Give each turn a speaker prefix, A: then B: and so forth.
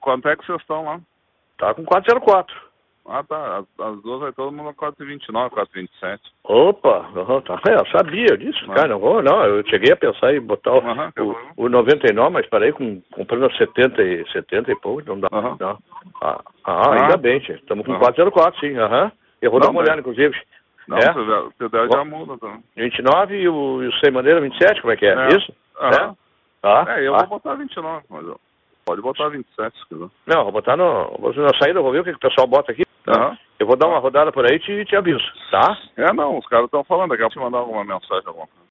A: Quanto é que vocês estão lá?
B: Tá com 404.
A: Ah, tá. As duas vai todo mundo a 429, 427.
B: Opa, tá. Eu sabia disso, cara. Não, eu cheguei a pensar em botar o 99, mas parei comprando 70 e pouco, não dá. Não. Ainda bem, estamos com 404, sim. Eu vou dar uma olhada, inclusive.
A: Não, você já muda também.
B: 29 e o Sem Maneira 27, como é que é? Isso?
A: Eu vou botar 29, mas pode botar 27 se quiser.
B: Não, vou botar na saída, eu vou ver o que o pessoal bota aqui. Eu vou dar uma rodada por aí e te aviso, tá?
A: Não, os caras estão falando, daqui a pouco te mandar alguma mensagem, alguma coisa.